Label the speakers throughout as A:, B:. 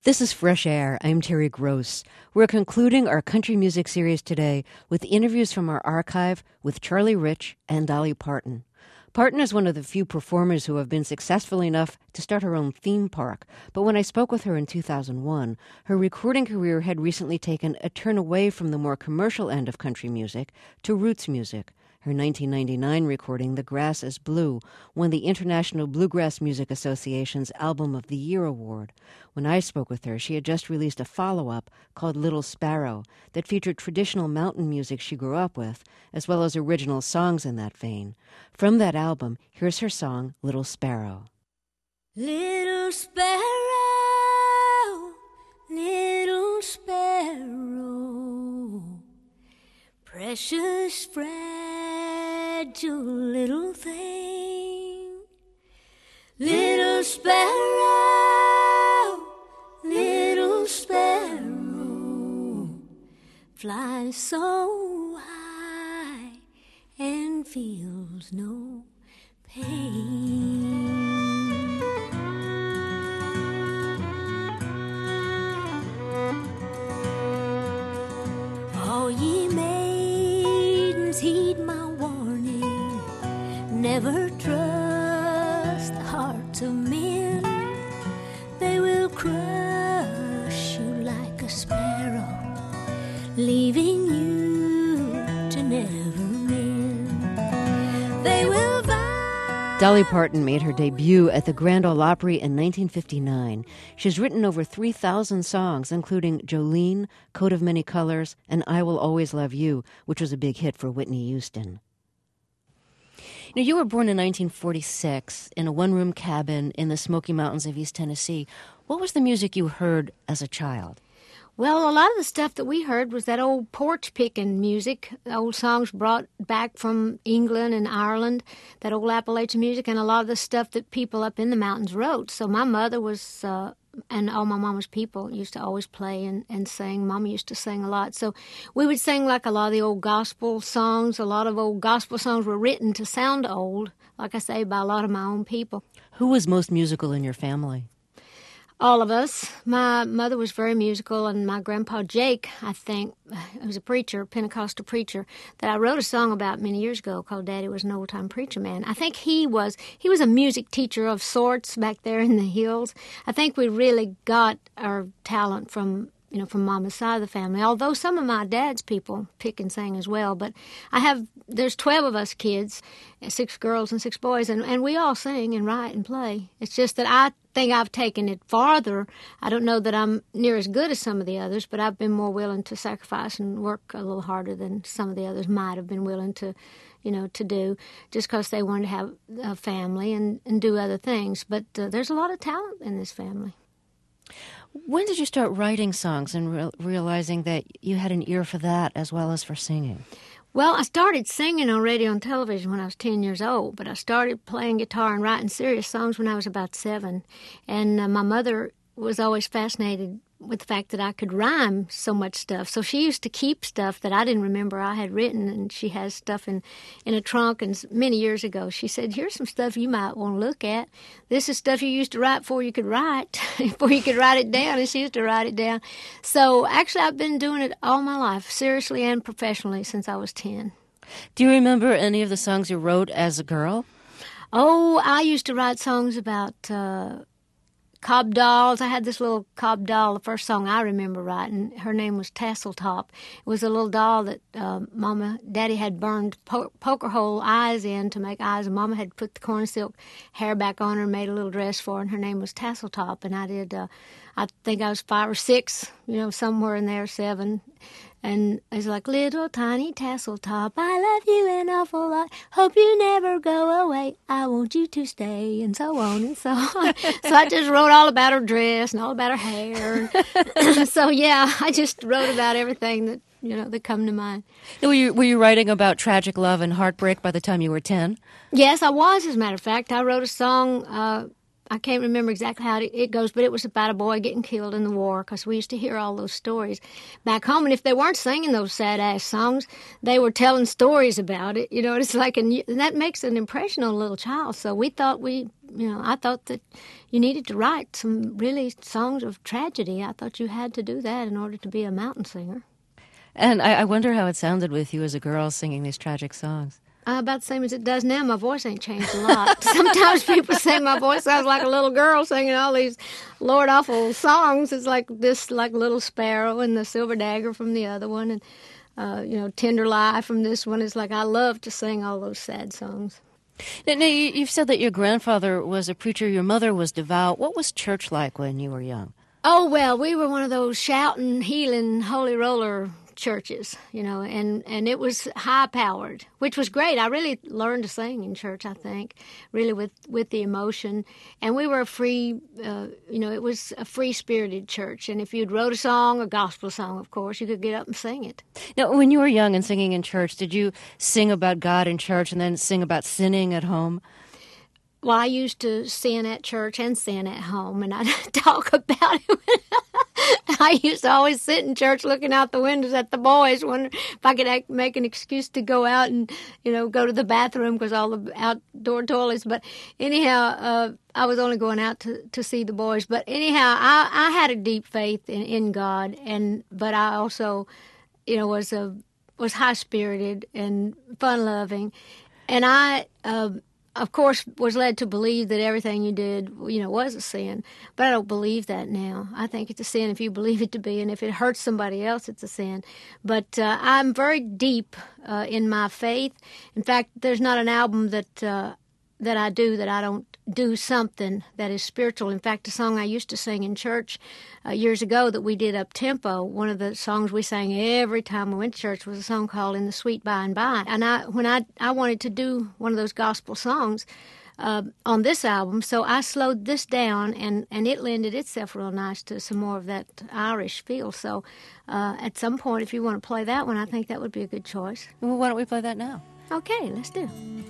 A: This is Fresh Air. I'm Terry Gross. We're concluding our country music series today with interviews from our archive with Charlie Rich and Dolly Parton. Parton is one of the few performers who have been successful enough to start her own theme park, but when I spoke with her in 2001, her recording career had recently taken a turn away from the more commercial end of country music to roots music. Her 1999 recording, The Grass is Blue, won the International Bluegrass Music Association's Album of the Year award. When I spoke with her, she had just released a follow-up called Little Sparrow that featured traditional mountain music she grew up with, as well as original songs in that vein. From that album, here's her song, Little Sparrow.
B: Little sparrow, little sparrow, precious fragile little thing. Little sparrow, little sparrow, flies so high and feels no pain. All ye maidens heed my warning, never trust the hearts of men. They will crush you like a sparrow, leaving you to never mend. They will
A: Dolly Parton made her debut at the Grand Ole Opry in 1959. She's written over 3,000 songs, including Jolene, Coat of Many Colors, and I Will Always Love You, which was a big hit for Whitney Houston. Now, you were born in 1946 in a one-room cabin in the Smoky Mountains of East Tennessee. What was the music you heard as a child?
C: Well, a lot of the stuff that we heard was that old porch-picking music, old songs brought back from England and Ireland, that old Appalachian music, and a lot of the stuff that people up in the mountains wrote. So my mother was, and all my mama's people used to always play and sing. Mama used to sing a lot. So we would sing like a lot of the old gospel songs. A lot of old gospel songs were written to sound old, like I say, by a lot of my own people.
A: Who was most musical in your family?
C: All of us. My mother was very musical, and my grandpa Jake, I think, was a preacher, Pentecostal preacher, that I wrote a song about many years ago called Daddy Was an Old-Time Preacher Man. I think he was a music teacher of sorts back there in the hills. I think we really got our talent from Mama's side of the family, although some of my dad's people pick and sing as well. But there's 12 of us kids, 6 girls and 6 boys, and we all sing and write and play. It's just that I think I've taken it farther. I don't know that I'm near as good as some of the others, but I've been more willing to sacrifice and work a little harder than some of the others might have been willing to do, just because they wanted to have a family and do other things. But there's a lot of talent in this family.
A: When did you start writing songs and realizing that you had an ear for that as well as for singing?
C: Well, I started singing on radio and television when I was 10 years old, but I started playing guitar and writing serious songs when I was about 7. And my mother was always fascinated with the fact that I could rhyme so much stuff. So she used to keep stuff that I didn't remember I had written, and she has stuff in a trunk. And many years ago, she said, here's some stuff you might want to look at. This is stuff you used to write before you could write, before you could write it down, and she used to write it down. So actually, I've been doing it all my life, seriously and professionally, since I was 10.
A: Do you remember any of the songs you wrote as a girl?
C: Oh, I used to write songs about cob dolls. I had this little cob doll, the first song I remember writing. Her name was Tasseltop. It was a little doll that Daddy had burned poker hole eyes in to make eyes, and Mama had put the corn silk hair back on her and made a little dress for her, and her name was Tasseltop. And I did, I think I was 5 or 6, somewhere in there, 7. And it's like, little tiny Tasseltop, I love you an awful lot. Hope you never go away. I want you to stay, and so on and so on. So I just wrote all about her dress and all about her hair. So, yeah, I just wrote about everything that, that come to mind.
A: Were you writing about tragic love and heartbreak by the time you were 10?
C: Yes, I was, as a matter of fact. I wrote a song. I can't remember exactly how it goes, but it was about a boy getting killed in the war, because we used to hear all those stories back home. And if they weren't singing those sad-ass songs, they were telling stories about it. It's like, and that makes an impression on a little child. So I thought that you needed to write some really songs of tragedy. I thought you had to do that in order to be a mountain singer.
A: And I wonder how it sounded with you as a girl singing these tragic songs.
C: About the same as it does now. My voice ain't changed a lot. Sometimes people say my voice sounds like a little girl singing all these Lord awful songs. It's like this, like Little Sparrow and the Silver Dagger from the other one, and Tender Lie from this one. It's like I love to sing all those sad songs.
A: Now, you've said that your grandfather was a preacher, your mother was devout. What was church like when you were young?
C: Oh, well, we were one of those shouting, healing, holy roller churches, and it was high-powered, which was great. I really learned to sing in church, I think, really with the emotion. And we were a free, it was a free-spirited church. And if you'd wrote a song, a gospel song, of course, you could get up and sing it.
A: Now, when you were young and singing in church, did you sing about God in church and then sing about sinning at home?
C: Well, I used to sin at church and sin at home, and I'd talk about it. I used to always sit in church looking out the windows at the boys, wondering if I could make an excuse to go out and, go to the bathroom because all the outdoor toilets. But anyhow, I was only going out to see the boys. But anyhow, I had a deep faith in God, but I also, was high-spirited and fun-loving. And I of course, was led to believe that everything you did, was a sin. But I don't believe that now. I think it's a sin if you believe it to be, and if it hurts somebody else, it's a sin. But I'm very deep in my faith. In fact, there's not an album that I do that I don't do something that is spiritual. In fact, a song I used to sing in church years ago that we did up-tempo, one of the songs we sang every time we went to church was a song called In the Sweet By and By. And when I wanted to do one of those gospel songs on this album, so I slowed this down, and it lended itself real nice to some more of that Irish feel. So at some point, if you want to play that one, I think that would be a good choice.
A: Well, why don't we play that now?
C: Okay, let's do it.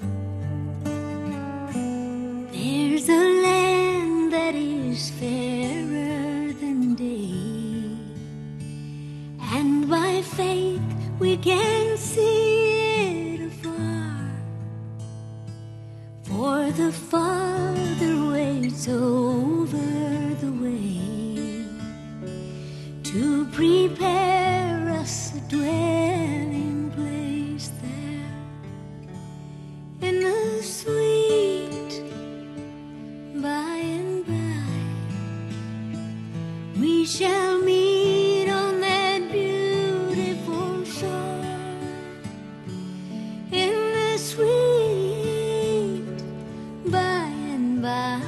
B: There's a land that is fairer than day, and by faith we can see it afar, for the Father waits over the way to prepare us a dwelling place there in the sweet by and by. We shall meet on that beautiful shore in the sweet by and by.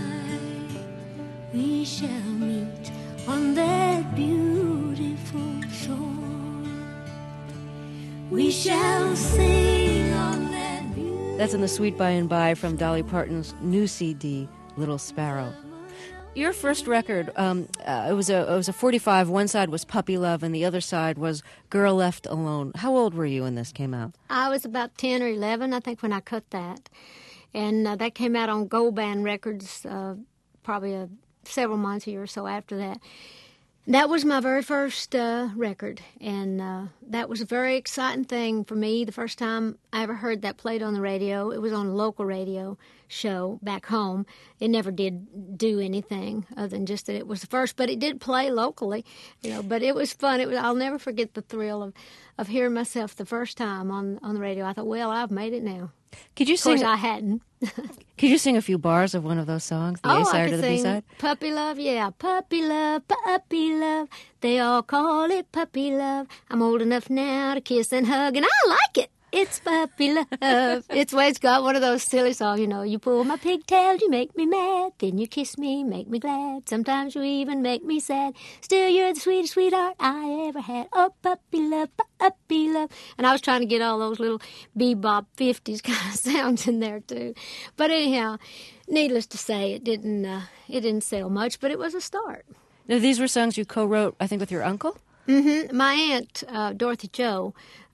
B: We shall meet on that beautiful shore. We shall sing on that beautiful.
A: That's In the Sweet By and By from Dolly Parton's new CD, Little Sparrow. Your first record, it was a 45. One side was Puppy Love, and the other side was Girl Left Alone. How old were you when this came out?
C: I was about 10 or 11, I think, when I cut that. And that came out on Gold Band Records probably several months, a year or so after that. That was my very first record, and that was a very exciting thing for me. The first time I ever heard that played on the radio, it was on a local radio show back home. It never did do anything other than just that it was the first, but it did play locally, but it was fun. I'll never forget the thrill of hearing myself the first time on the radio. I thought, well, I've made it now.
A: Could you sing?
C: Of course, I hadn't.
A: Could you sing a few bars of one of those songs, the A side or the B side?
C: Puppy Love, yeah, Puppy Love, Puppy Love. They all call it Puppy Love. I'm old enough now to kiss and hug, and I like it. It's Puppy Love. It's got one of those silly songs, You pull my pigtails, you make me mad. Then you kiss me, make me glad. Sometimes you even make me sad. Still, you're the sweetest sweetheart I ever had. Oh, Puppy Love, Puppy Love. And I was trying to get all those little bebop 50s kind of sounds in there, too. But anyhow, needless to say, it didn't sell much, but it was a start.
A: Now, these were songs you co-wrote, I think, with your uncle?
C: Mm-hmm. My aunt, Dorothy Jo,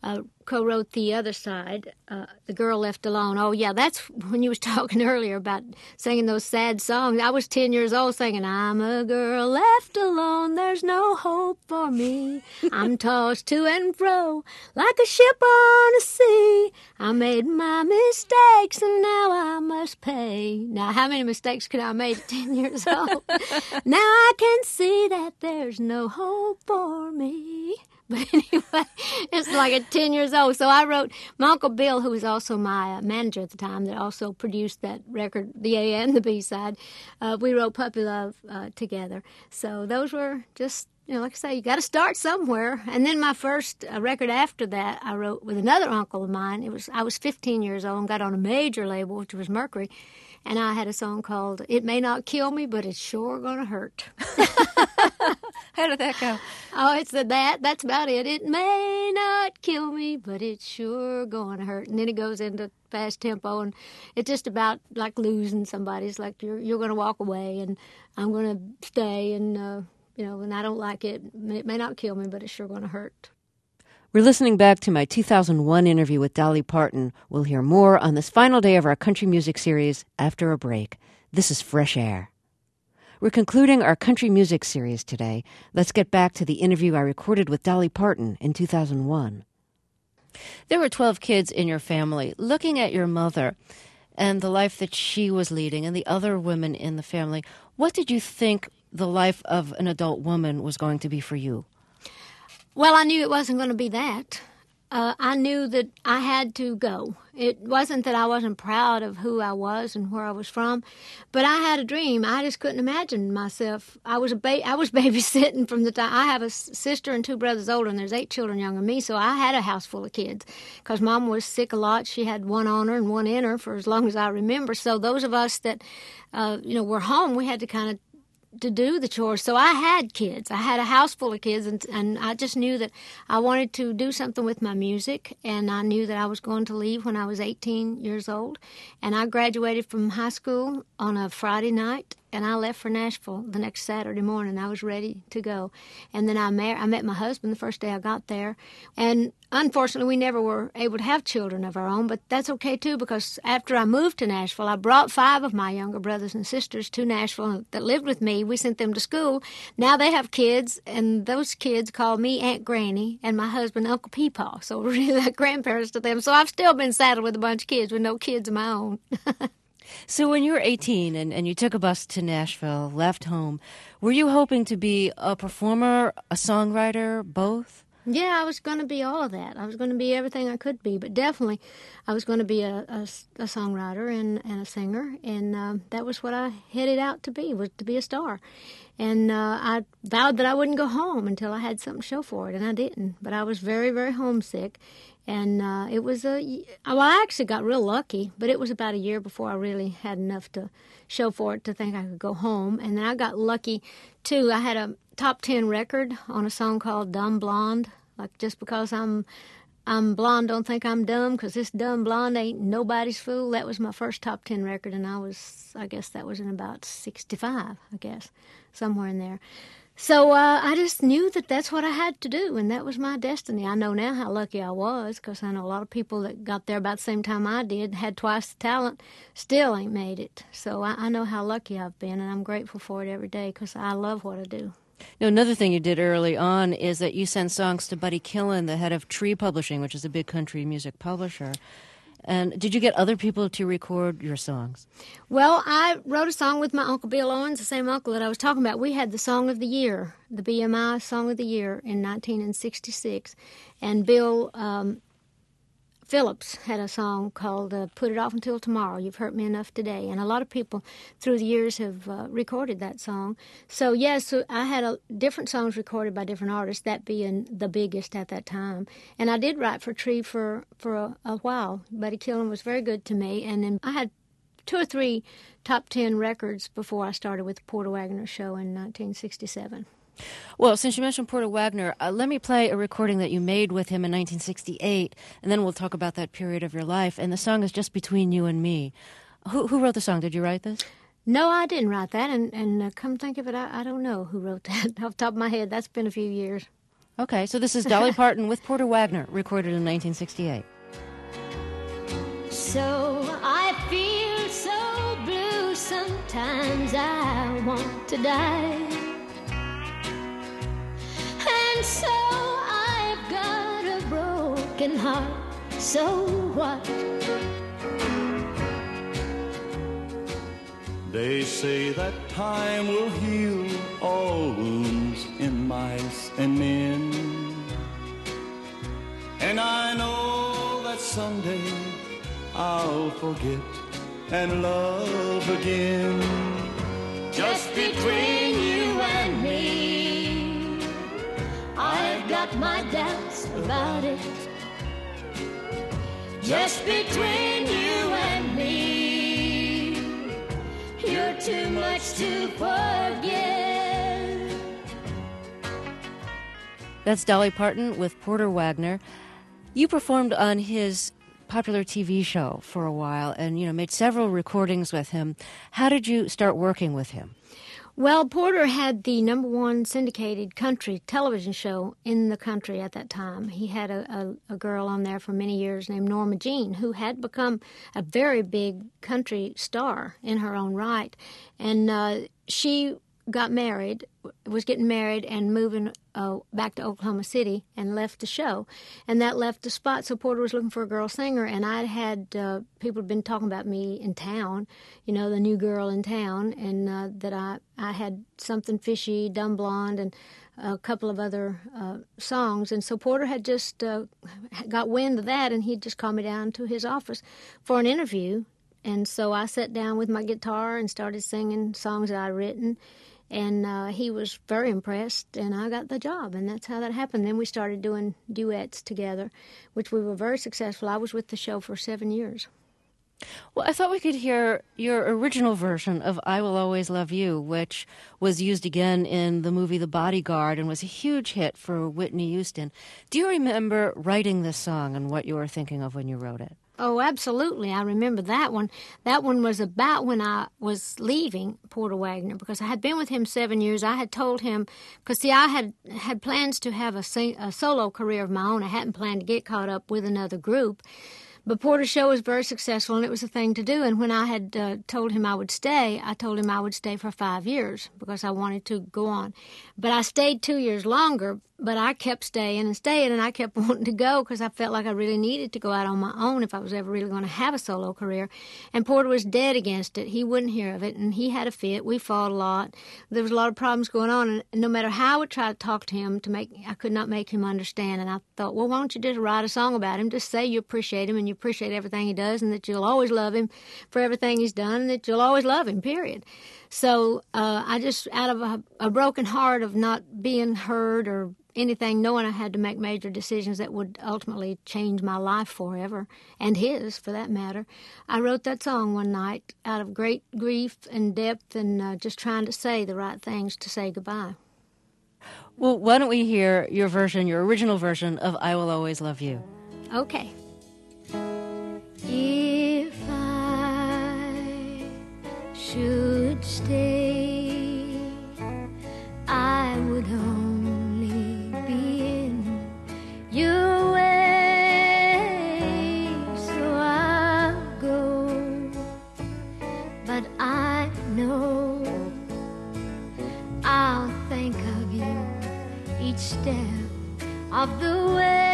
C: co-wrote The Other Side, The Girl Left Alone. Oh, yeah, that's when you was talking earlier about singing those sad songs. I was 10 years old singing, I'm a girl left alone, there's no hope for me. I'm tossed to and fro like a ship on a sea. I made my mistakes and now I must pay. Now, how many mistakes could I have made at 10 years old? Now I can see that there's no hope for me. But anyway, it's like at 10 years old. So I wrote, my Uncle Bill, who was also my manager at the time, that also produced that record, the A and the B side, we wrote Puppy Love together. So those were just, like I say, you got to start somewhere. And then my first record after that, I wrote with another uncle of mine. I was 15 years old and got on a major label, which was Mercury. And I had a song called It May Not Kill Me, But It's Sure Gonna Hurt.
A: How did that go?
C: Oh, it's that's about it. It may not kill me, but it's sure gonna hurt. And then it goes into fast tempo, and it's just about like losing somebody. It's like you're gonna walk away, and I'm gonna stay, and and I don't like it. It may not kill me, but it's sure gonna hurt.
A: We're listening back to my 2001 interview with Dolly Parton. We'll hear more on this final day of our country music series after a break. This is Fresh Air. We're concluding our country music series today. Let's get back to the interview I recorded with Dolly Parton in 2001. There were 12 kids in your family. Looking at your mother and the life that she was leading and the other women in the family, what did you think the life of an adult woman was going to be for you?
C: Well, I knew it wasn't going to be that. I knew that I had to go. It wasn't that I wasn't proud of who I was and where I was from, but I had a dream. I just couldn't imagine myself. I was babysitting from the time. I have a sister and 2 brothers older, and there's 8 children younger than me, so I had a house full of kids because Mom was sick a lot. She had 1 on her and 1 in her for as long as I remember. So those of us that, were home, we had to kind of to do the chores. So I had kids. I had a house full of kids, and I just knew that I wanted to do something with my music, and I knew that I was going to leave when I was 18 years old. And I graduated from high school on a Friday night, and I left for Nashville the next Saturday morning. I was ready to go. And then I met my husband the first day I got there. And unfortunately, we never were able to have children of our own, but that's okay, too, because after I moved to Nashville, I brought 5 of my younger brothers and sisters to Nashville that lived with me. We sent them to school. Now they have kids, and those kids call me Aunt Granny and my husband Uncle Peepaw. So we're really like grandparents to them. So I've still been saddled with a bunch of kids with no kids of my own.
A: So when you were 18 and you took a bus to Nashville, left home, were you hoping to be a performer, a songwriter, both?
C: Yeah, I was going to be all of that. I was going to be everything I could be, but definitely I was going to be a songwriter and a singer, and that was what I headed out to be a star. And I vowed that I wouldn't go home until I had something to show for it, and I didn't. But I was very, very homesick. And it was I actually got real lucky, but it was about a year before I really had enough to show for it to think I could go home. And then I got lucky, too. I had a top 10 record on a song called Dumb Blonde. Like, just because I'm blonde, don't think I'm dumb, because this dumb blonde ain't nobody's fool. That was my first top 10 record, and I guess that was in about 65, somewhere in there. So I just knew that that's what I had to do, and that was my destiny. I know now how lucky I was, because I know a lot of people that got there about the same time I did, had twice the talent, still ain't made it. So I know how lucky I've been, and I'm grateful for it every day, because I love what I do.
A: Now, another thing you did early on is that you sent songs to Buddy Killen, the head of Tree Publishing, which is a big country music publisher. And did you get other people to record your songs?
C: Well, I wrote a song with my Uncle Bill Owens, the same uncle that I was talking about. We had the Song of the Year, the BMI Song of the Year in 1966. And Bill Phillips had a song called Put It Off Until Tomorrow, You've Hurt Me Enough Today. And a lot of people through the years have recorded that song. So, yes, I had different songs recorded by different artists, that being the biggest at that time. And I did write for Tree for a while. Buddy Killen was very good to me. And then I had 2 or 3 top 10 records before I started with the Porter Wagoner Show in 1967.
A: Well, since you mentioned Porter Wagoner, let me play a recording that you made with him in 1968, and then we'll talk about that period of your life. And the song is Just Between You and Me. Who wrote the song? Did you write this?
C: No, I didn't write that, and come think of it, I don't know who wrote that off the top of my head. That's been a few years.
A: Okay, so this is Dolly Parton with Porter Wagoner, recorded in 1968.
B: So I feel so blue, sometimes I want to die. And so I've got a broken heart, so what?
D: They say that time will heal all wounds in mice and men. And I know that someday I'll forget and love again.
B: Just between you and me, I've got my doubts about it. Just between you and me, you're too much to forget.
A: That's Dolly Parton with Porter Wagoner. You performed on his popular TV show for a while and, made several recordings with him. How did you start working with him?
C: Well, Porter had the #1 syndicated country television show in the country at that time. He had a girl on there for many years named Norma Jean, who had become a very big country star in her own right. And she got married, was getting married and moving back to Oklahoma City and left the show. And that left the spot. So Porter was looking for a girl singer, and I'd had people had been talking about me in town, the new girl in town, and that I had Something Fishy, Dumb Blonde, and a couple of other songs. And so Porter had just got wind of that, and he'd just called me down to his office for an interview. And so I sat down with my guitar and started singing songs that I'd written. And he was very impressed, and I got the job, and that's how that happened. Then we started doing duets together, which we were very successful. I was with the show for 7 years.
A: Well, I thought we could hear your original version of I Will Always Love You, which was used again in the movie The Bodyguard and was a huge hit for Whitney Houston. Do you remember writing this song and what you were thinking of when you wrote it?
C: Oh, absolutely. I remember that one. That one was about when I was leaving Porter Wagoner, because I had been with him 7 years. I had told him, because, see, I had plans to have a solo career of my own. I hadn't planned to get caught up with another group. But Porter's show was very successful, and it was a thing to do. And when I had told him I would stay, I told him I would stay for 5 years because I wanted to go on. But I stayed 2 years longer, but I kept staying, and I kept wanting to go because I felt like I really needed to go out on my own if I was ever really going to have a solo career. And Porter was dead against it. He wouldn't hear of it, and he had a fit. We fought a lot. There was a lot of problems going on, and no matter how I would try to talk to him, I could not make him understand. And I thought, well, why don't you just write a song about him? Just say you appreciate him and you appreciate everything he does, and that you'll always love him for everything he's done, and that you'll always love him, period. So I just, out of a broken heart of not being heard or anything, knowing I had to make major decisions that would ultimately change my life forever, and his, for that matter, I wrote that song one night out of great grief and depth and just trying to say the right things to say goodbye.
A: Well, why don't we hear your original version of I Will Always Love You?
C: Okay.
B: If I should stay, I would only be in your way, so I'll go. But I know I'll think of you each step of the way.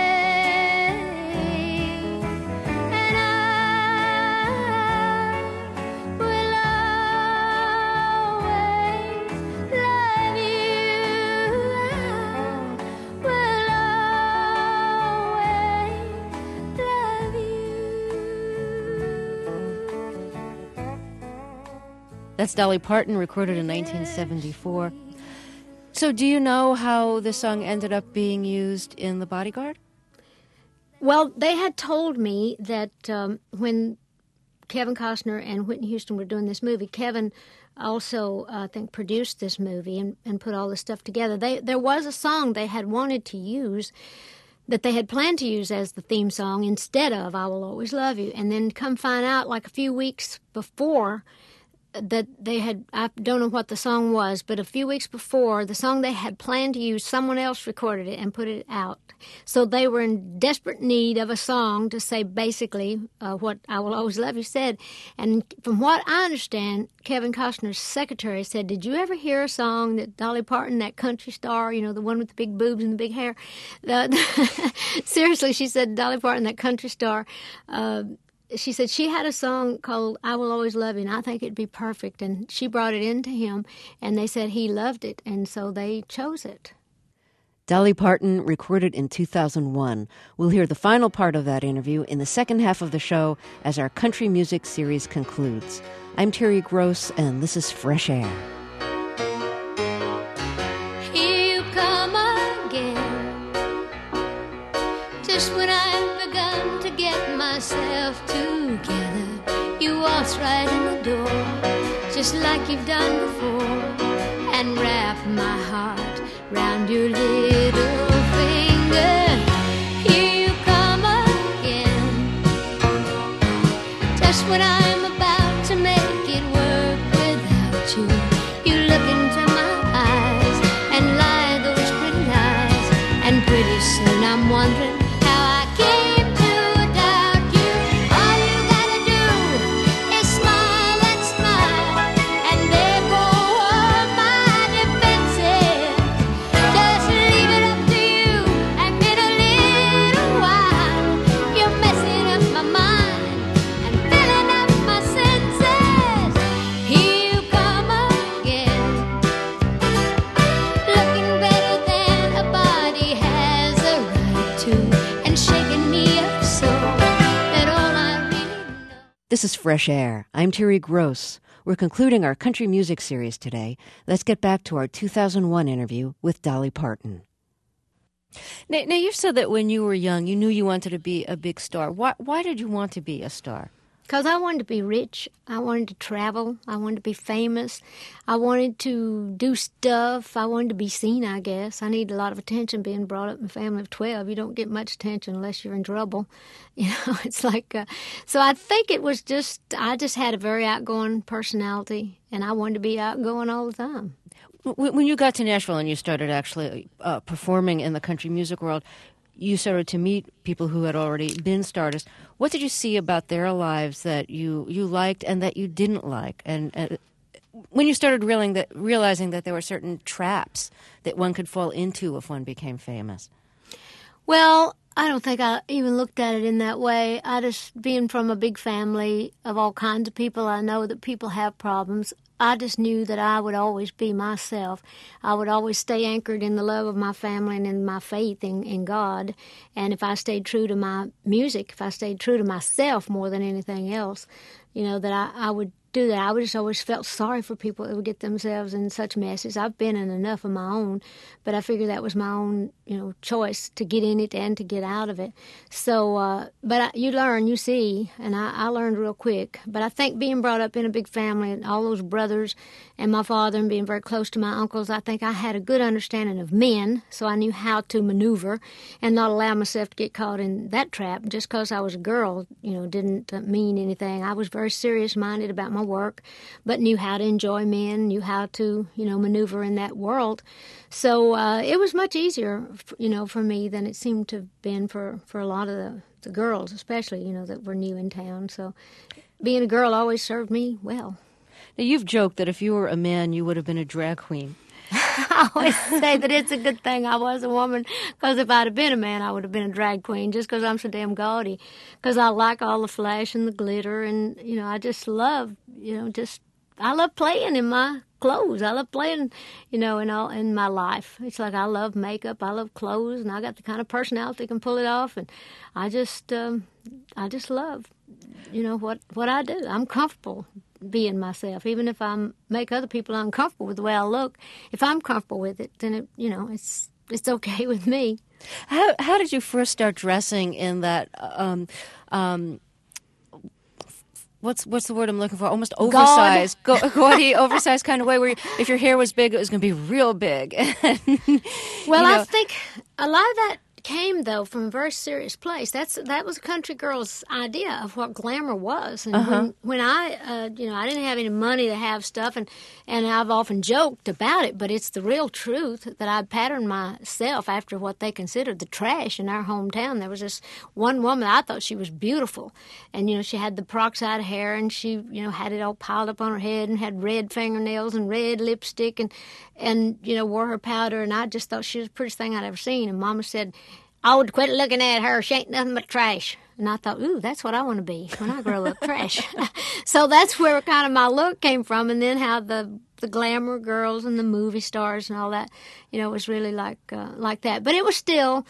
A: That's Dolly Parton, recorded in 1974. So do you know how this song ended up being used in The Bodyguard?
C: Well, they had told me that when Kevin Costner and Whitney Houston were doing this movie, Kevin also, I think, produced this movie and put all this stuff together. There was a song they had wanted to use that they had planned to use as the theme song instead of I Will Always Love You. And then come find out, like a few weeks before that they had, I don't know what the song was, but a few weeks before, the song they had planned to use, someone else recorded it and put it out. So they were in desperate need of a song to say basically what I Will Always Love You said. And from what I understand, Kevin Costner's secretary said, did you ever hear a song that Dolly Parton, that country star, you know, the one with the big boobs and the big hair? Seriously, she said, Dolly Parton, that country star, she said she had a song called I Will Always Love You, and I think it'd be perfect. And she brought it in to him, and they said he loved it, and so they chose it.
A: Dolly Parton recorded in 2001. We'll hear the final part of that interview in the second half of the show as our country music series concludes. I'm Terry Gross, and this is Fresh Air.
B: Here you come again, just when I've begun to get myself together. You waltz right in the door, just like you've done before, and wrap my heart round your little finger. Here you come again, just when I'm about to make it work without you. You look into my eyes and lie those pretty lies, and pretty soon I'm wondering how I came to doubt you. All you gotta do is smile and smile, and there go all my defenses. Just leave it up to you, and in a little while you're messing up my mind and filling up my senses. Here you come again, looking better than a body has a right to, and shaking me up so that all I really know.
A: This is Fresh Air. I'm Terry Gross. We're concluding our country music series today. Let's get back to our 2001 interview with Dolly Parton. Now, you've said that when you were young, you knew you wanted to be a big star. Why did you want to be a star?
C: Because I wanted to be rich. I wanted to travel. I wanted to be famous. I wanted to do stuff. I wanted to be seen, I guess. I needed a lot of attention being brought up in a family of 12. You don't get much attention unless you're in trouble. You know, it's like, so I think it was just, I just had a very outgoing personality, and I wanted to be outgoing all the time.
A: When you got to Nashville and you started actually performing in the country music world, you started to meet people who had already been stars. What did you see about their lives that you liked and that you didn't like? And when you started realizing that there were certain traps that one could fall into if one became famous?
C: Well, I don't think I even looked at it in that way. I just, being from a big family of all kinds of people, I know that people have problems. I just knew that I would always be myself. I would always stay anchored in the love of my family and in my faith in God. And if I stayed true to my music, if I stayed true to myself more than anything else, you know, that I would do that. I just always felt sorry for people that would get themselves in such messes. I've been in enough of my own, but I figured that was my own, you know, choice to get in it and to get out of it. So, you learn, you see, and I learned real quick. But I think being brought up in a big family and all those brothers and my father and being very close to my uncles, I think I had a good understanding of men, so I knew how to maneuver and not allow myself to get caught in that trap. Just because I was a girl, you know, didn't mean anything. I was very serious-minded about my work, but knew how to enjoy men, knew how to, you know, maneuver in that world. So it was much easier, you know, for me than it seemed to have been for a lot of the girls, especially, you know, that were new in town. So being a girl always served me well.
A: Now, you've joked that if you were a man, you would have been a drag queen.
C: I always say that it's a good thing I was a woman, because if I'd have been a man, I would have been a drag queen, just because I'm so damn gaudy. Because I like all the flash and the glitter, and, you know, I just love, you know, I love playing in my clothes. I love playing, you know, in my life. It's like I love makeup, I love clothes, and I got the kind of personality that can pull it off, and I just love, you know, what I do. I'm comfortable being myself, even if I make other people uncomfortable with the way I look. If I'm comfortable with it, then it's okay with me.
A: How did you first start dressing in that? What's the word I'm looking for? Almost oversized, gaudy, oversized kind of way. Where if your hair was big, it was going to be real big.
C: Well, I think a lot of that came, though, from a very serious place. That was a country girl's idea of what glamour was. And when I, I didn't have any money to have stuff, and I've often joked about it, but it's the real truth that I patterned myself after what they considered the trash in our hometown. There was this one woman, I thought she was beautiful. And, she had the peroxide hair, and she, had it all piled up on her head and had red fingernails and red lipstick and wore her powder. And I just thought she was the prettiest thing I'd ever seen. And Mama said, "Oh, quit looking at her. She ain't nothing but trash." And I thought, ooh, that's what I want to be when I grow up, trash. So that's where kind of my look came from. And then how the glamour girls and the movie stars and all that, was really like that. But it was still,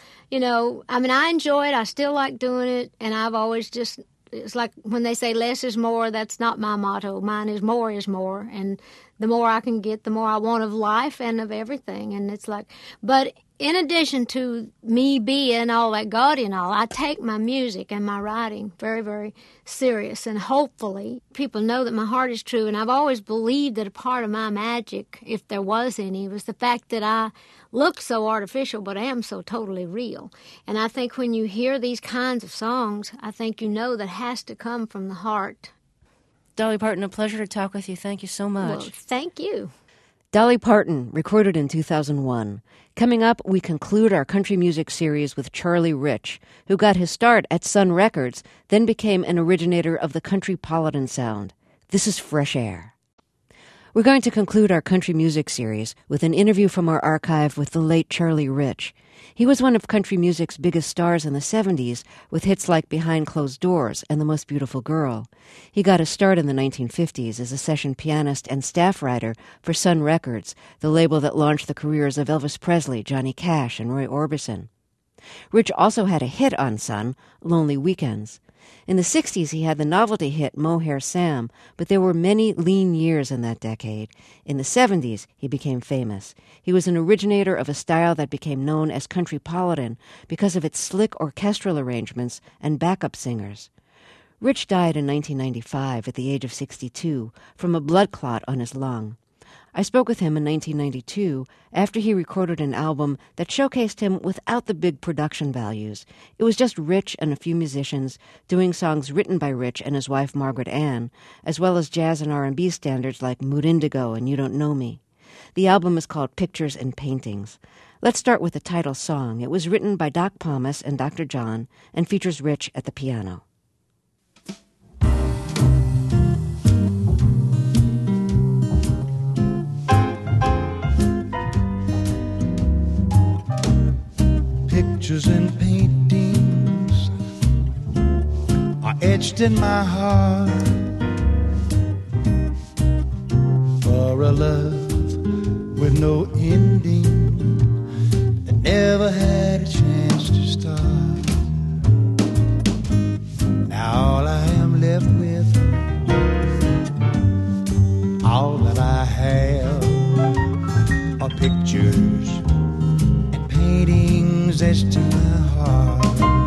C: I enjoy it. I still like doing it. And I've always just, it's like when they say less is more, that's not my motto. Mine is more is more. And the more I can get, the more I want of life and of everything. And it's like, but in addition to me being all that gaudy and all, I take my music and my writing very, very serious. And hopefully people know that my heart is true. And I've always believed that a part of my magic, if there was any, was the fact that I look so artificial, but I am so totally real. And I think when you hear these kinds of songs, I think that has to come from the heart.
A: Dolly Parton, a pleasure to talk with you. Thank you so much.
C: Well, thank you.
A: Dolly Parton, recorded in 2001. Coming up, we conclude our country music series with Charlie Rich, who got his start at Sun Records, then became an originator of the countrypolitan sound. This is Fresh Air. We're going to conclude our country music series with an interview from our archive with the late Charlie Rich. He was one of country music's biggest stars in the 70s, with hits like Behind Closed Doors and The Most Beautiful Girl. He got a start in the 1950s as a session pianist and staff writer for Sun Records, the label that launched the careers of Elvis Presley, Johnny Cash, and Roy Orbison. Rich also had a hit on Sun, Lonely Weekends. In the 60s, he had the novelty hit Mohair Sam, but there were many lean years in that decade. In the 70s, he became famous. He was an originator of a style that became known as countrypolitan because of its slick orchestral arrangements and backup singers. Rich died in 1995 at the age of 62 from a blood clot on his lung. I spoke with him in 1992 after he recorded an album that showcased him without the big production values. It was just Rich and a few musicians doing songs written by Rich and his wife Margaret Ann, as well as jazz and R&B standards like Mood Indigo and You Don't Know Me. The album is called Pictures and Paintings. Let's start with the title song. It was written by Doc Pomus and Dr. John and features Rich at the piano.
E: Pictures and paintings are etched in my heart for a love with no ending that never had a chance to start. Now all I am left with, all that I have are pictures and paintings etched in my heart.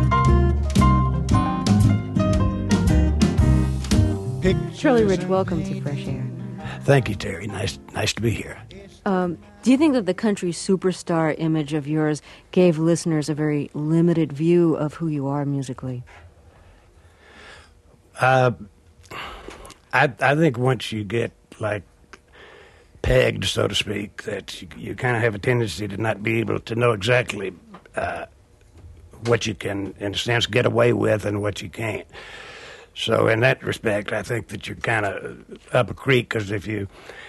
A: Charlie Rich, welcome to Fresh Air.
F: Thank you, Terry. Nice to be here.
A: Do you think that the country superstar image of yours gave listeners a very limited view of who you are musically?
F: I think once you get, pegged, so to speak, that you kind of have a tendency to not be able to know exactly what you can, in a sense, get away with and what you can't. So in that respect, I think that you're kind of up a creek, because if you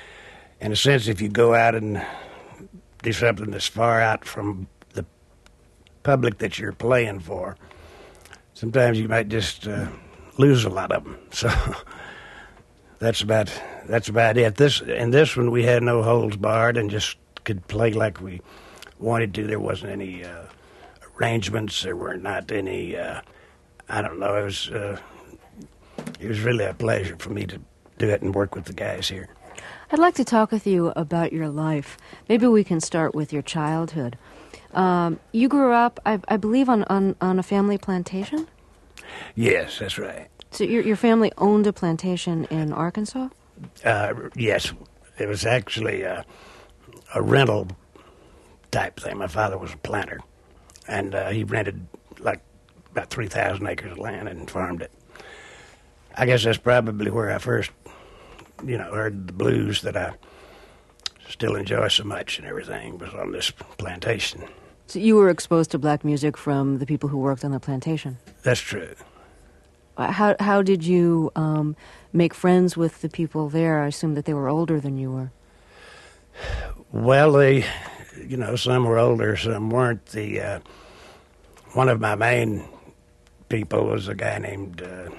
F: go out and do something that's far out from the public that you're playing for, sometimes you might just lose a lot of them. So that's about it. In this one, we had no holds barred and just could play like we wanted to. There wasn't any arrangements. There were not any. It was really a pleasure for me to do it and work with the guys here.
A: I'd like to talk with you about your life. Maybe we can start with your childhood. You grew up, I believe, on a family plantation?
F: Yes, that's right.
A: So your family owned a plantation in Arkansas?
F: Yes. It was actually a rental type thing. My father was a planter. and he rented like about 3,000 acres of land and farmed it. I guess that's probably where I first, heard the blues that I still enjoy so much and everything, was on this plantation.
A: So you were exposed to black music from the people who worked on the plantation?
F: That's true.
A: How did you make friends with the people there? I assume that they were older than you were.
F: Well, some were older, some weren't. One of my main people was a guy named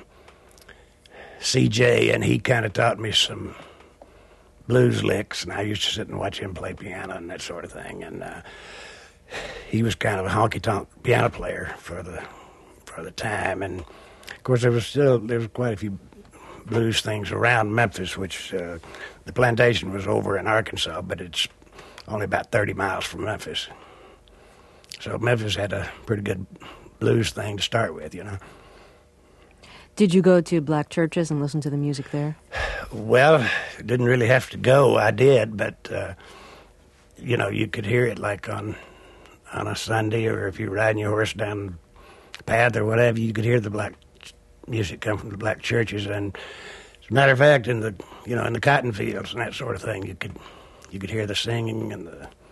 F: CJ, and he kind of taught me some blues licks, and I used to sit and watch him play piano and that sort of thing. And he was kind of a honky-tonk piano player for the time. And of course, there was quite a few blues things around Memphis, which the plantation was over in Arkansas, but it's only about 30 miles from Memphis. So Memphis had a pretty good blues thing to start with,
A: Did you go to black churches and listen to the music there?
F: Well, didn't really have to go. I did, but you could hear it like on a Sunday, or if you're riding your horse down the path or whatever, you could hear the black music come from the black churches. And as a matter of fact, in the cotton fields and that sort of thing, you could hear the singing and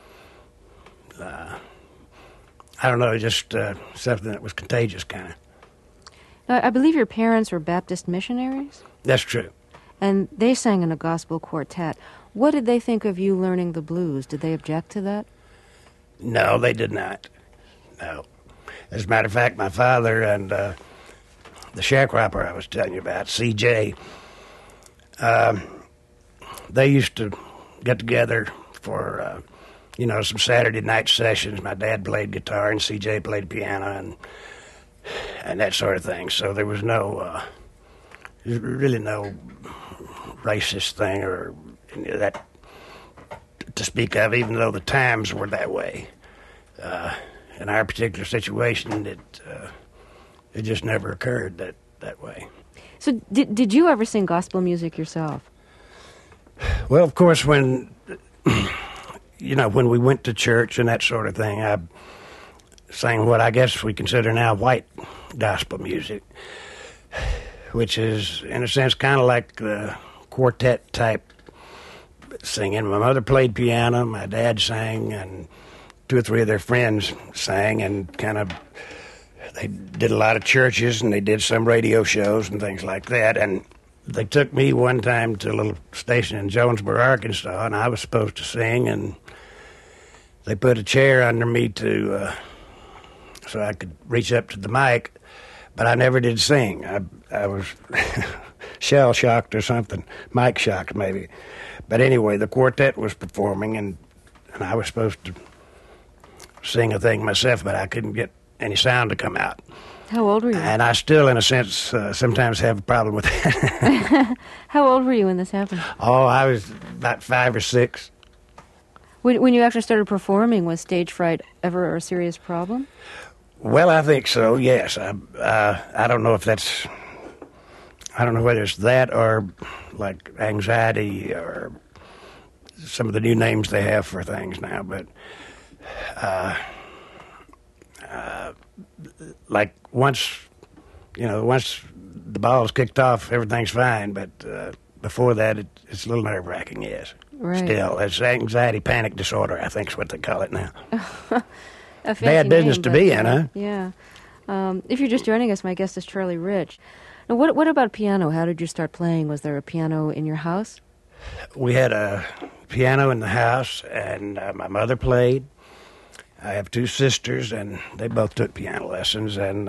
F: I don't know, just something that was contagious, kind of.
A: Now, I believe your parents were Baptist missionaries?
F: That's true.
A: And they sang in a gospel quartet. What did they think of you learning the blues? Did they object to that?
F: No, they did not. No. As a matter of fact, my father and the sharecropper I was telling you about, CJ, they used to get together for, some Saturday night sessions. My dad played guitar and CJ played piano and that sort of thing. So there was really no racist thing or that to speak of, even though the times were that way. In our particular situation, it just never occurred that way.
A: So did you ever sing gospel music yourself?
F: Well, of course, when we went to church and that sort of thing, I sang what I guess we consider now white gospel music, which is, in a sense, kind of like the quartet type singing. My mother played piano, my dad sang, and two or three of their friends sang, and they did a lot of churches, and they did some radio shows and things like that. And they took me one time to a little station in Jonesboro, Arkansas, and I was supposed to sing, and they put a chair under me so I could reach up to the mic, but I never did sing. I was shell-shocked or something, mic-shocked maybe. But anyway, the quartet was performing, and I was supposed to sing a thing myself, but I couldn't get any sound to come out.
A: How old were you?
F: And I still, in a sense, sometimes have a problem with that.
A: How old were you when this happened?
F: Oh, I was about 5 or 6.
A: When you actually started performing, was stage fright ever a serious problem?
F: Well, I think so, yes. I don't know if that's... I don't know whether it's that or, like, anxiety or some of the new names they have for things now, but... like once the ball's kicked off, everything's fine. But before that, it's a little nerve-wracking. Yes,
A: right.
F: Still, it's anxiety panic disorder. I think is what they call it now.
A: A fancy
F: Bad business
A: name,
F: to be in, huh?
A: Yeah. If you're just joining us, my guest is Charlie Rich. Now, what about piano? How did you start playing? Was there a piano in your house?
F: We had a piano in the house, and my mother played. I have 2 sisters, and they both took piano lessons, and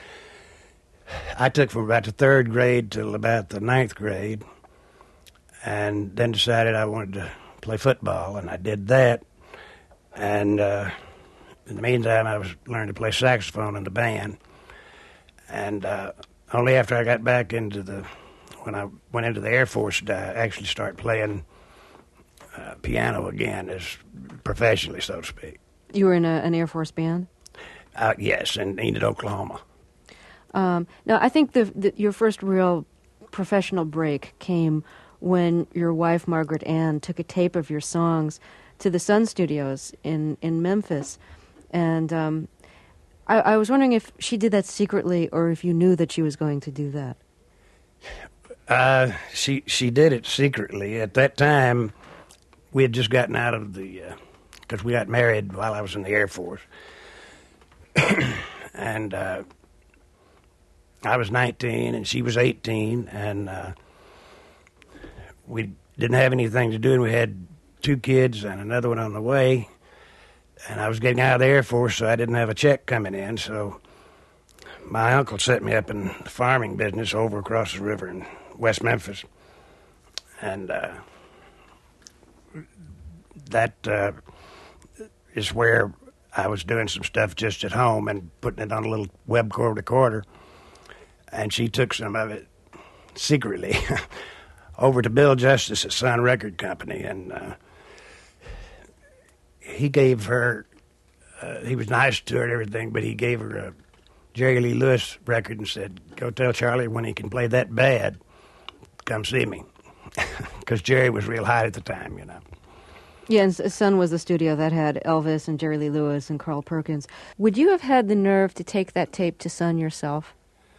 F: I took from about the 3rd grade till about the 9th grade, and then decided I wanted to play football, and I did that. And in the meantime, I was learning to play saxophone in the band, and only after I got back when I went into the Air Force, did I actually start playing piano again, as professionally, so to speak.
A: You were in an Air Force band?
F: Yes, in Enid, Oklahoma.
A: Now, I think your first real professional break came when your wife, Margaret Ann, took a tape of your songs to the Sun Studios in Memphis. And I was wondering if she did that secretly or if you knew that she was going to do that.
F: She did it secretly. At that time, we had just gotten out of because we got married while I was in the Air Force. And I was 19 and she was 18, and we didn't have anything to do, and we had 2 kids and another one on the way. And I was getting out of the Air Force, so I didn't have a check coming in, so my uncle set me up in the farming business over across the river in West Memphis. And that is where I was doing some stuff just at home and putting it on a little Webco recorder. And she took some of it secretly over to Bill Justice at Sun Record Company. And he gave her, he was nice to her and everything, but he gave her a Jerry Lee Lewis record and said, "Go tell Charlie when he can play that bad, come see me." Because Jerry was real hot at the time, you know.
A: Yeah, and Sun was the studio that had Elvis and Jerry Lee Lewis and Carl Perkins. Would you have had the nerve to take that tape to Sun yourself?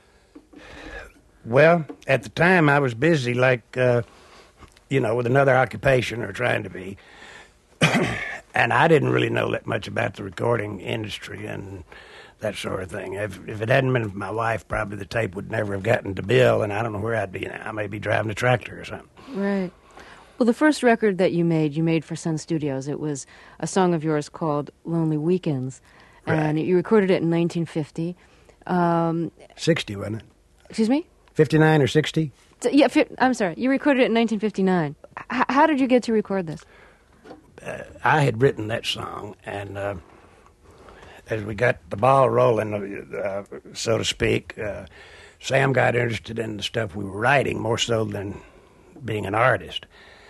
F: Well, at the time I was busy, like, with another occupation or trying to be. And I didn't really know that much about the recording industry and that sort of thing. If it hadn't been for my wife, probably the tape would never have gotten to Bill, and I don't know where I'd be now. I may be driving a tractor or something.
A: Right. Well, the first record that you made for Sun Studios. It was a song of yours called Lonely Weekends.
F: Right.
A: And you recorded it in 1950.
F: 60, wasn't it?
A: Excuse me?
F: 59 or 60?
A: Yeah, I'm sorry. You recorded it in 1959. How did you get to record this?
F: I had written that song, and as we got the ball rolling, so to speak, Sam got interested in the stuff we were writing more so than being an artist.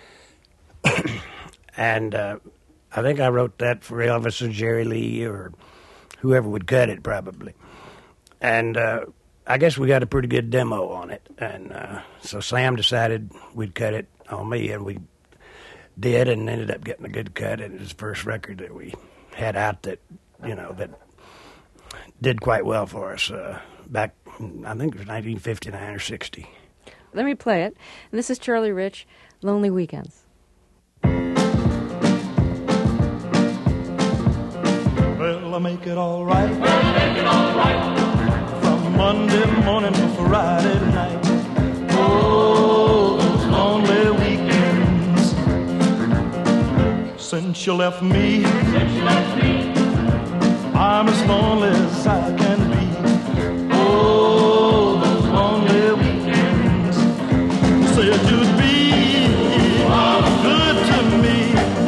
F: And I think I wrote that for Elvis or Jerry Lee or whoever would cut it, probably. And I guess we got a pretty good demo on it. And so Sam decided we'd cut it on me, and we did, and ended up getting a good cut. And it was the first record that we had out that, that did quite well for us back, I think it was 1959 or 60.
A: Let me play it. And this is Charlie Rich, Lonely Weekends.
D: Well, I make it all right. From Monday morning to Friday night. Oh, those lonely weekends. Since you left me, I'm as lonely as I can be. Oh, those lonely weekends. Said you'd be good to me.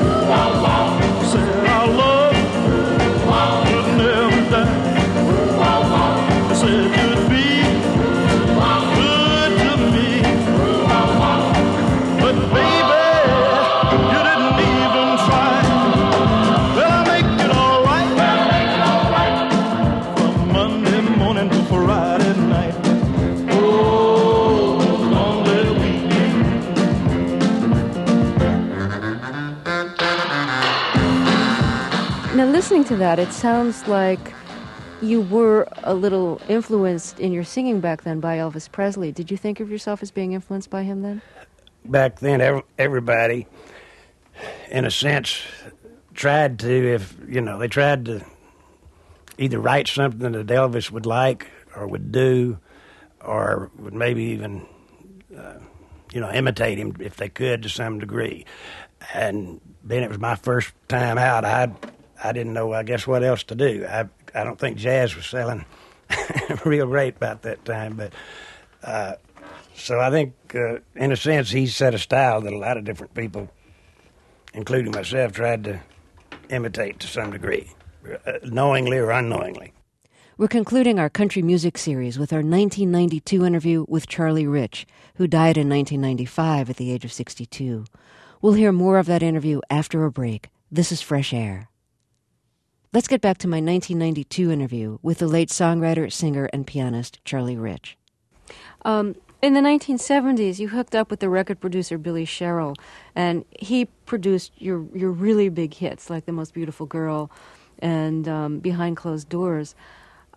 D: Said our love would never die. Said you'd be good to me. But baby, you didn't even try. Well, I make it all right. From Monday morning to Friday night. Oh, lonely weekend.
A: Now, listening to that, it sounds like you were a little influenced in your singing back then by Elvis Presley. Did you think of yourself as being influenced by him then?
F: Back then, everybody, in a sense, tried to, they tried to either write something that Elvis would like or would do, or would maybe even, imitate him if they could to some degree. And being it was my first time out, I didn't know, I guess, what else to do. I don't think jazz was selling real great about that time, but so I think, in a sense, he set a style that a lot of different people, including myself, tried to imitate to some degree, knowingly or unknowingly.
A: We're concluding our country music series with our 1992 interview with Charlie Rich, who died in 1995 at the age of 62. We'll hear more of that interview after a break. This is Fresh Air. Let's get back to my 1992 interview with the late songwriter, singer, and pianist Charlie Rich. In the 1970s, you hooked up with the record producer Billy Sherrill, and he produced your really big hits like The Most Beautiful Girl and Behind Closed Doors.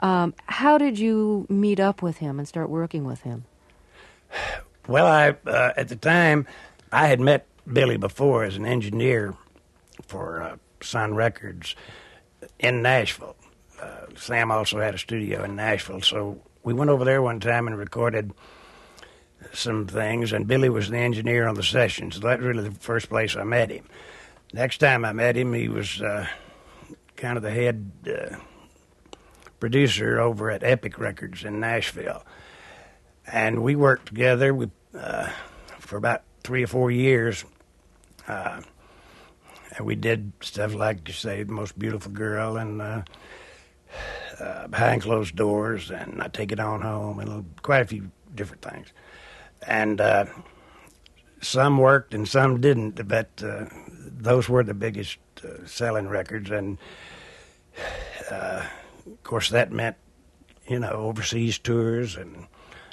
A: How did you meet up with him and start working with him?
F: Well, at the time, I had met Billy before as an engineer for Sun Records in Nashville. Sam also had a studio in Nashville, so we went over there one time and recorded some things, and Billy was the engineer on the sessions. So that's really the first place I met him. Next time I met him, he was kind of the head producer over at Epic Records in Nashville. And we worked together for about 3 or 4 years. And we did stuff like, you say, The Most Beautiful Girl and Behind Closed Doors and I Take It On Home and quite a few different things. And some worked and some didn't, but those were the biggest selling records. And, of course, that meant, overseas tours and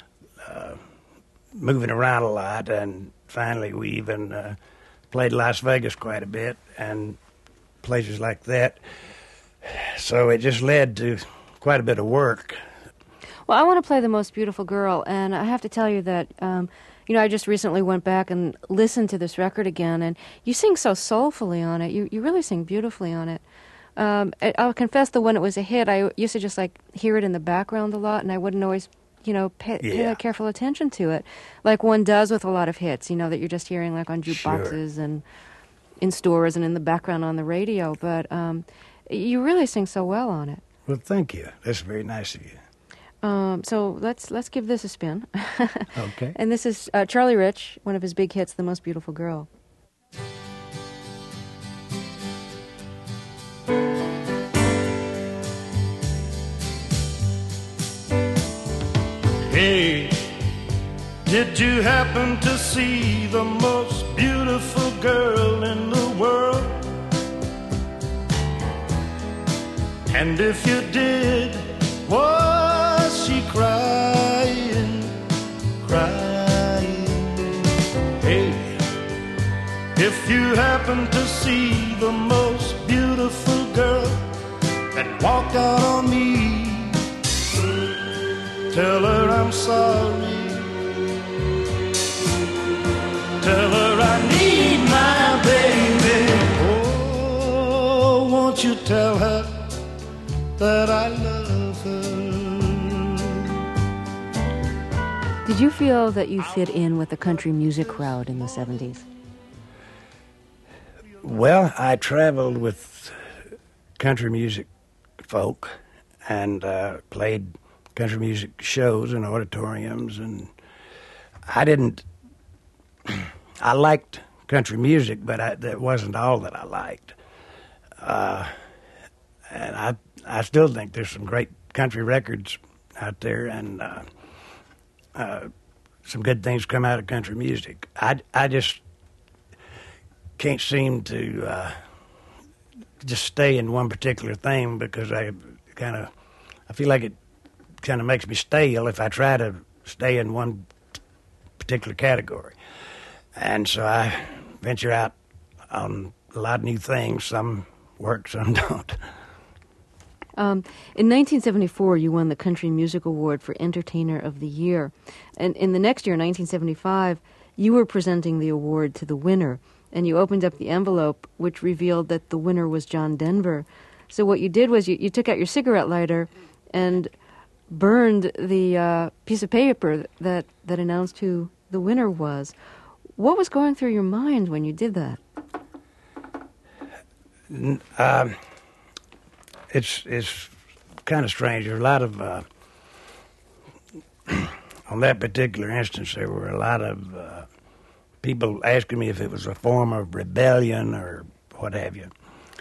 F: moving around a lot. And finally, we even played Las Vegas quite a bit and places like that. So it just led to quite a bit of work.
A: Well, I want to play The Most Beautiful Girl, and I have to tell you that, I just recently went back and listened to this record again, and you sing so soulfully on it. You really sing beautifully on it. I'll confess that when it was a hit, I used to just, hear it in the background a lot, and I wouldn't always, pay that careful attention to it, like one does with a lot of hits, that you're just hearing, on jukeboxes and in stores and in the background on the radio. But you really sing so well on it.
F: Well, thank you. That's very nice of you.
A: So let's give this a spin.
F: Okay.
A: And this is Charlie Rich, one of his big hits, The Most Beautiful Girl.
D: Hey, did you happen to see the most beautiful girl in the world? And if you did, was she crying, crying? Hey, if you happen to see the most beautiful girl that walked out on me, tell her I'm sorry. Tell her I need my baby. Oh, won't you tell her that I love her?
A: Did you feel that you fit in with the country music crowd in the 70s?
F: Well, I traveled with country music folk and played country music shows and auditoriums, and I liked country music, but that wasn't all that I liked. And I still think there's some great country records out there, and some good things come out of country music. I just can't seem to just stay in one particular thing, because I feel like it kind of makes me stale if I try to stay in one particular category. And so I venture out on a lot of new things. Some work, some don't.
A: In 1974, you won the Country Music Award for Entertainer of the Year. And in the next year, 1975, you were presenting the award to the winner, and you opened up the envelope, which revealed that the winner was John Denver. So what you did was you took out your cigarette lighter and burned the piece of paper that announced who the winner was. What was going through your mind when you did that?
F: It's kind of strange. There were a lot of on that particular instance, there were a lot of people asking me if it was a form of rebellion or what have you,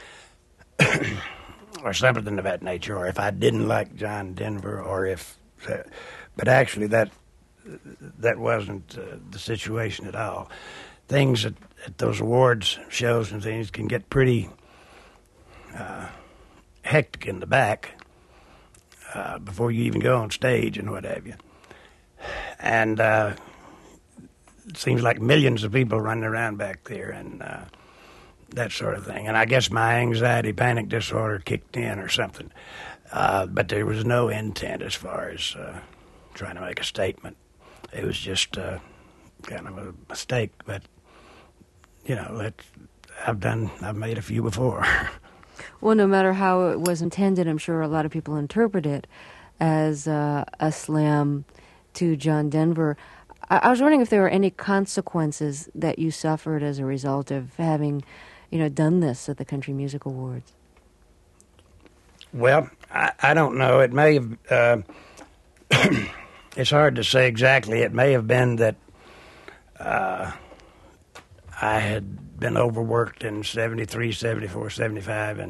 F: or something of that nature, or if I didn't like John Denver, or if. But actually, that wasn't the situation at all. Things at those awards shows and things can get pretty hectic in the back before you even go on stage and what have you. And it seems like millions of people running around back there, and that sort of thing. And I guess my anxiety, panic disorder kicked in or something. But there was no intent as far as trying to make a statement. It was just kind of a mistake. But, you know, I've made a few before.
A: Well, no matter how it was intended, I'm sure a lot of people interpret it as a slam to John Denver. I was wondering if there were any consequences that you suffered as a result of having, done this at the Country Music Awards.
F: Well, I don't know. It may have. It's hard to say exactly. It may have been that I had been overworked in 73, 74, 75,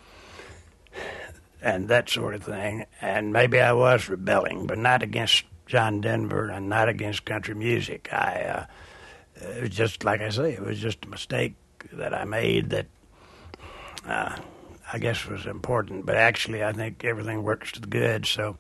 F: and that sort of thing. And maybe I was rebelling, but not against John Denver and not against country music. It was just, like I say, it was just a mistake that I made that I guess was important. But actually, I think everything works to the good. So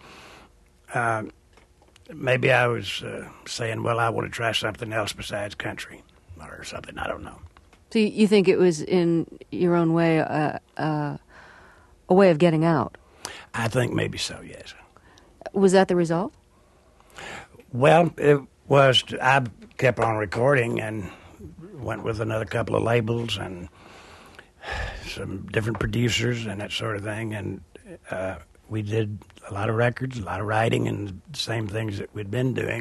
F: maybe I was saying, well, I want to try something else besides country or something. I don't know.
A: So you think it was, in your own way, a way of getting out?
F: I think maybe so, yes.
A: Was that the result?
F: Well, it was. I kept on recording and went with another couple of labels and some different producers and that sort of thing. And we did a lot of records, a lot of writing, and the same things that we'd been doing.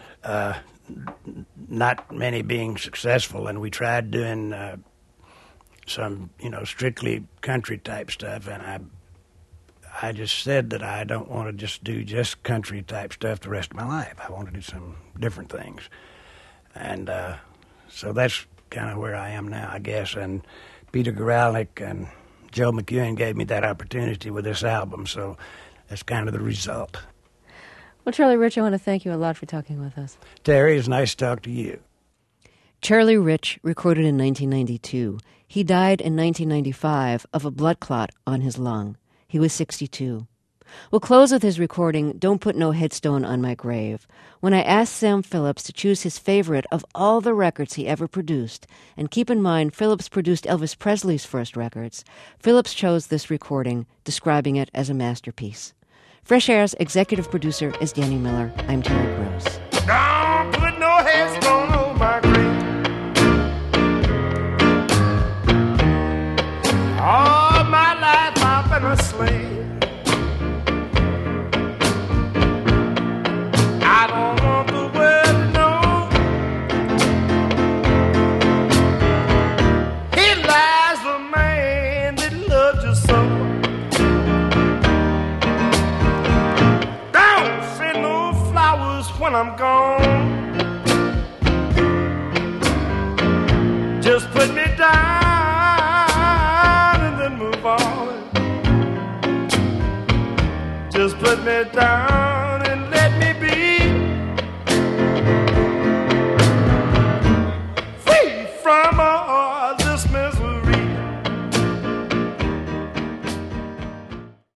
F: Not many being successful, and we tried doing some, strictly country type stuff. And I just said that I don't want to just do just country type stuff the rest of my life. I want to do some different things, and so that's kind of where I am now, I guess. And Peter Guralnick and Joe McEwen gave me that opportunity with this album, so that's kind of the result.
A: Well, Charlie Rich, I want to thank you a lot for talking with us.
F: Terry, it's nice to talk to you.
A: Charlie Rich recorded in 1992. He died in 1995 of a blood clot on his lung. He was 62. We'll close with his recording, Don't Put No Headstone on My Grave. When I asked Sam Phillips to choose his favorite of all the records he ever produced, and keep in mind Phillips produced Elvis Presley's first records, Phillips chose this recording, describing it as a masterpiece. Fresh Air's executive producer is Danny Miller. I'm Terry Gross.
D: Don't put no headstone on my grave. All my life I've been a slave. I don't want the world to know. Here lies the man that loved you so. Don't send no flowers when I'm gone. Just put me down and then move on. Just put me down and let me be.